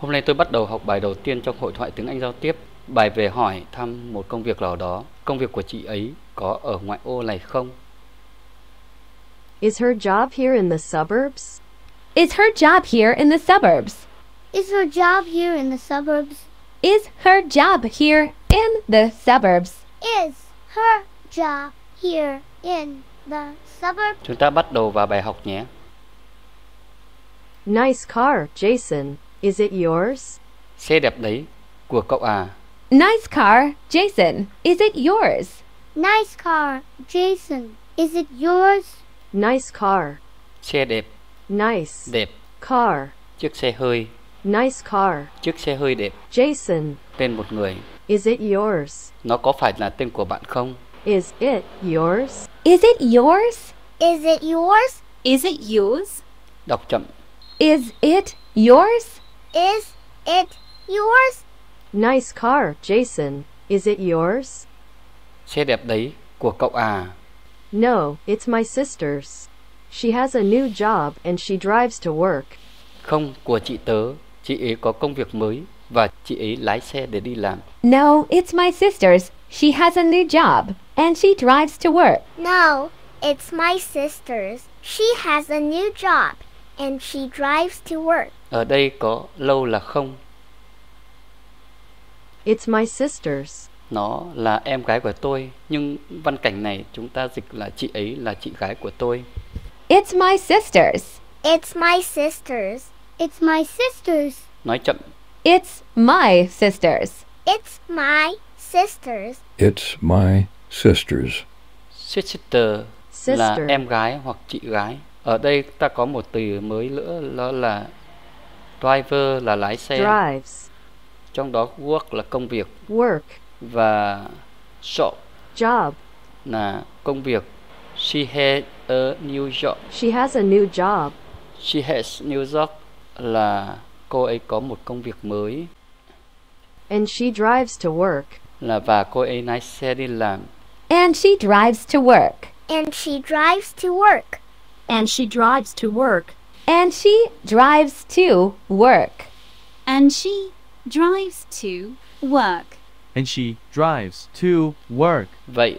Hôm nay tôi bắt đầu học bài đầu tiên trong hội thoại tiếng Anh giao tiếp. Bài về hỏi thăm một công việc nào đó. Công việc của chị ấy có ở ngoại ô này không? Is her job here in the suburbs? Is her job here in the suburbs? Is her job here in the suburbs? Is her job here in the suburbs? Is her job here in the suburbs? Chúng ta bắt đầu vào bài học nhé. Nice car, Jason. Is it yours? Xe đẹp đấy, của cậu à? Nice car, Jason. Is it yours? Nice car, Jason. Is it yours? Nice car. Xe đẹp, Nice. đẹp. Car. Chiếc xe hơi, Nice car. chiếc xe hơi đẹp. Jason. Tên một người. Is it yours? Nó có phải là tên của bạn không? Is it yours? Is it yours? Is it yours? Is it yours? Đọc chậm. Is it yours? Is it yours? Nice car, Jason. Is it yours? Xe đẹp đấy, của cậu à? No, it's my sister's. She has a new job and she drives to work. Không, của chị tớ. Chị ấy có công việc mới và chị ấy lái xe để đi làm. No, it's my sister's. She has a new job and she drives to work. No, it's my sister's. She has a new job and she drives to work. Ở đây có lâu là không. It's my sister's. Nó là em gái của tôi, nhưng văn cảnh này chúng ta dịch là chị ấy là chị gái của tôi. It's my sister's. It's my sister's. It's my sister's. Nói chậm. It's my sister's. It's my sister's. It's my sister's. Sister Sister. là em gái hoặc chị gái. Ở đây ta có một từ mới nữa, đó là driver là lái xe. Drives. Trong đó work là công việc Work. và job Job. là công việc. She has a new job. She has a new job. She has new job là cô ấy có một công việc mới, And she drives to work. là và cô ấy lái xe đi làm. And she drives to work. And she drives to work. And she drives to work. And she drives to work. And she drives to work. And she drives to work. Vậy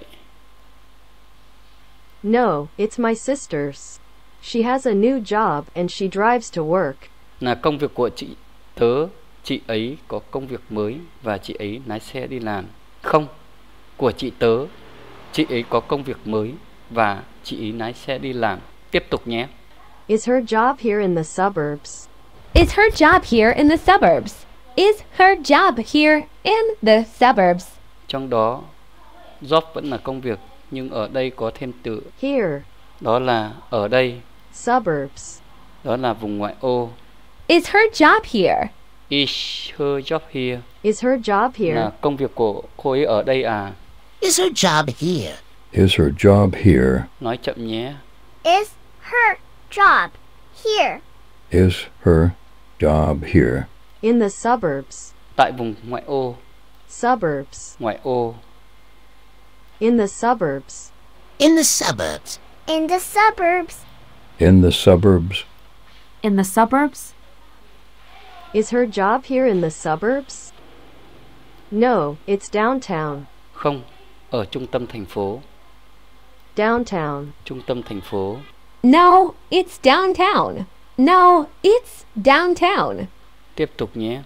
No, it's my sister's. She has a new job and she drives to work. là công việc của chị tớ, chị ấy có công việc mới và chị ấy lái xe đi làm. Không, của chị tớ, chị ấy có công việc mới và chị ấy lái xe đi làm. Tiếp tục nhé. Is her job here in the suburbs? Is her job here in the suburbs? Is her job here in the suburbs? Trong đó job vẫn là công việc, nhưng ở đây có thêm từ, Here. đó là ở đây, Suburbs. đó là vùng ngoại ô. Is her job here? Is her job here Is her job here? là công việc của cô ấy ở đây à? Is her job here? Is her job here? Nói chậm nhé. Is her job here? Is her job here? In the suburbs. Tại vùng ngoại ô, Suburbs. ngoại ô. In the suburbs. In the suburbs. In the suburbs. In the suburbs. In the suburbs? Is her job here in the suburbs? No, it's downtown. Không, ở trung tâm thành phố. Downtown. Trung tâm thành phố. No, it's downtown. No, it's downtown. Tiếp tục nhé.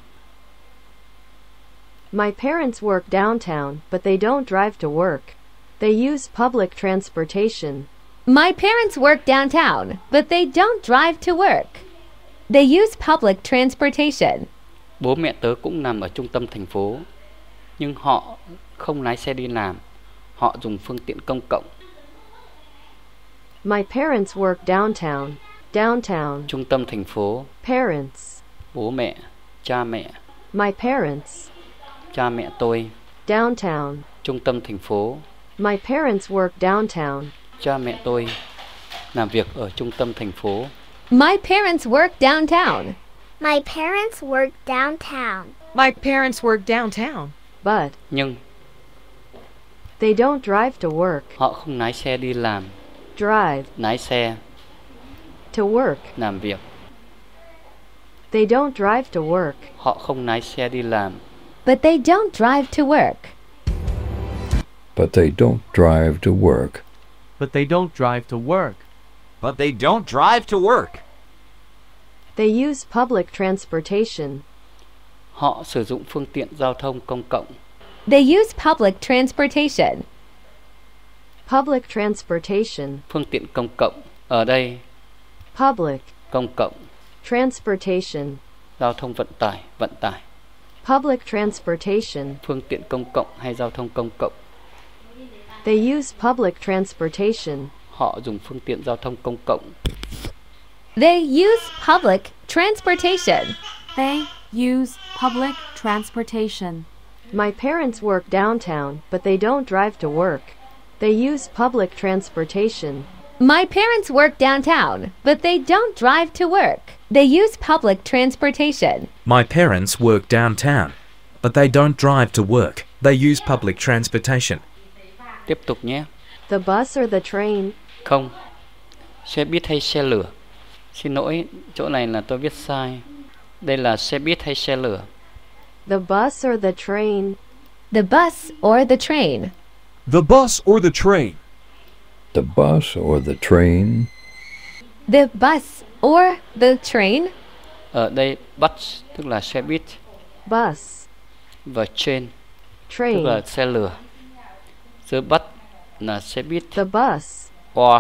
My parents work downtown, but they don't drive to work. They use public transportation. My parents work downtown, but they don't drive to work. They use public transportation. Bố mẹ tớ cũng nằm ở trung tâm thành phố, nhưng họ không lái xe đi làm. Họ dùng phương tiện công cộng. My parents work downtown. Downtown. Trung tâm thành phố. Parents. Bố mẹ, cha mẹ. My parents. Cha mẹ tôi. Downtown. Trung tâm thành phố. My parents work downtown. Cha mẹ tôi làm việc ở trung tâm thành phố. My parents work downtown. My parents work downtown. My parents work downtown. But Nhưng they don't drive to work. họ không lái xe đi làm. Drive. Lái xe To work. làm việc. They don't drive to work. Họ không lái xe đi làm. But they don't drive to work. But they don't drive to work. But they don't drive to work. But they don't drive to work. They use public transportation. Họ sử dụng phương tiện giao thông công cộng. They use public transportation. Public transportation. Phương tiện công cộng. Ở đây, Public. công cộng, Transportation. giao thông vận tải. Public transportation. Phương tiện công cộng hay giao thông công cộng. They use public transportation. Họ dùng phương tiện giao thông công cộng. They use public transportation. They use public transportation. My parents work downtown, but they don't drive to work. They use public transportation. My parents work downtown, but they don't drive to work. They use public transportation. My parents work downtown, but they don't drive to work. They use public transportation. Tiếp tục nhé. The bus or the train? Không. Xe buýt hay xe lửa? Xin lỗi, chỗ này là tôi viết sai. Đây là xe buýt hay xe lửa? The bus or the train? The bus or the train. The bus or the train. The bus or the train. The bus or the train. Ở đây bus tức là xe buýt Bus. và train tức Train. là xe lửa. The bus là xe buýt, The bus.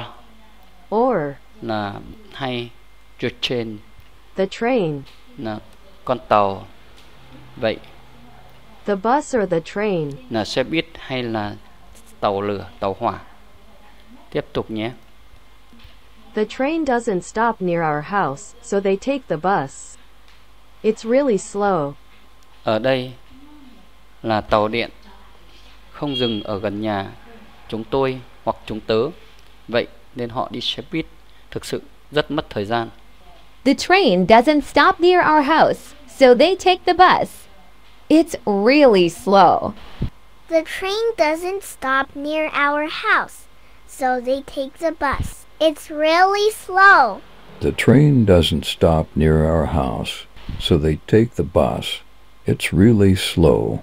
or Or. là hay, the train The train. là con tàu. Vậy The bus or the train. là xe buýt hay là tàu lửa, tàu hỏa? Tiếp tục nhé. The train doesn't stop near our house, so they take the bus. It's really slow. Ở đây là tàu điện không dừng ở gần nhà chúng tôi hoặc chúng tớ. Vậy nên họ đi xe buýt, thực sự rất mất thời gian. The train doesn't stop near our house, so they take the bus. It's really slow. The train doesn't stop near our house, so they take the bus. It's really slow. The train doesn't stop near our house, so they take the bus. It's really slow.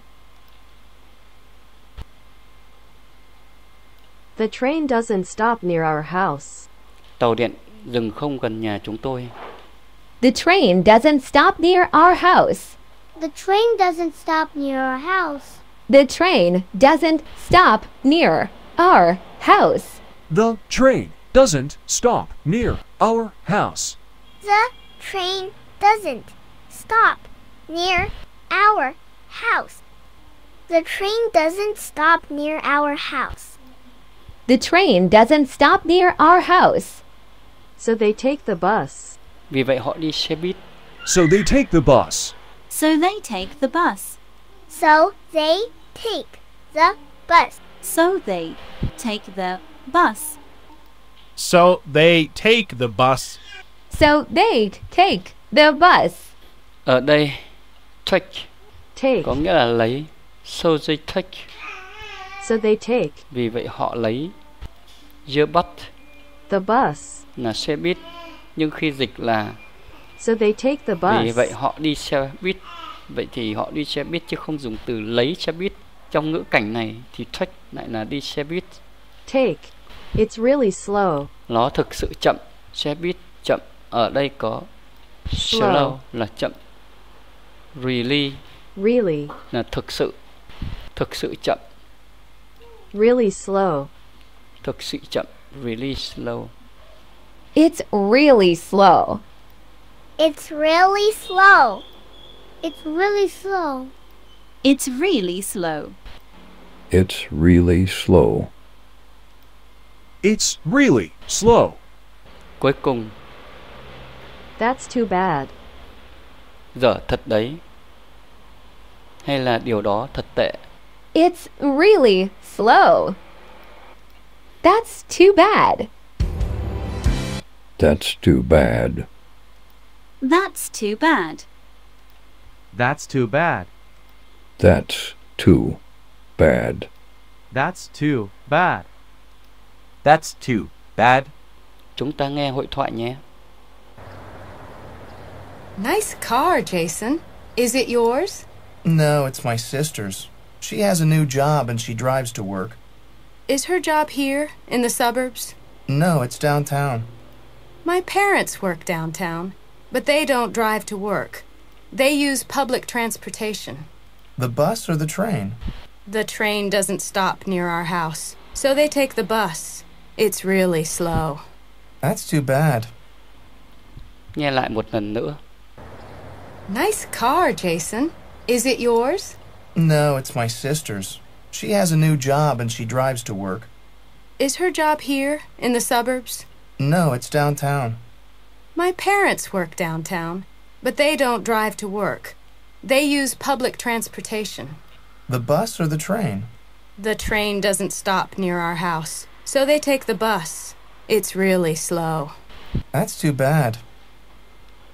The train doesn't stop near our house. Tàu điện dừng không gần nhà chúng tôi. The train doesn't stop near our house. The train doesn't stop near our house. The train doesn't stop near our house. The train doesn't stop near our house. The train doesn't stop near our house. The train doesn't stop near our house. The train doesn't stop near our house. So they take the bus. Vì vậy họ đi xe buýt. So they take the bus. So they take the bus. So they take the bus. So they take the bus. So they take the bus. So they take the bus. Ở đây take Take. có nghĩa là lấy. So they take. So they take. Vì vậy họ lấy. The bus The bus. là xe buýt, nhưng khi dịch là So they take the bus. vì vậy họ đi xe buýt. Vậy thì họ đi xe buýt chứ không dùng từ lấy xe buýt. Trong ngữ cảnh này thì take lại là đi xe buýt. Take. It's really slow. Nó thực sự chậm. Xe buýt chậm. Ở đây có slow là chậm. Really Really. là thực sự. Thực sự chậm. Really slow. Thực sự chậm. Really slow. It's really slow. It's really slow. It's really slow. It's really slow. It's really slow. It's really slow. Cuối cùng, That's too bad. dở thật đấy. Hay là điều đó thật tệ. It's really slow. That's too bad. That's too bad. That's too bad. That's too bad. That's too bad. That's too bad. That's too bad. Chúng ta nghe hội thoại nhé. Nice car, Jason. Is it yours? No, it's my sister's. She has a new job and she drives to work. Is her job here, in the suburbs? No, it's downtown. My parents work downtown, but they don't drive to work. They use public transportation. The bus or the train? The train doesn't stop near our house, so they take the bus. It's really slow. That's too bad. Nghe lại một lần nữa. Nice car, Jason. Is it yours? No, it's my sister's. She has a new job and she drives to work. Is her job here, in the suburbs? No, it's downtown. My parents work downtown, but they don't drive to work. They use public transportation. The bus or the train? The train doesn't stop near our house, so they take the bus. It's really slow. That's too bad.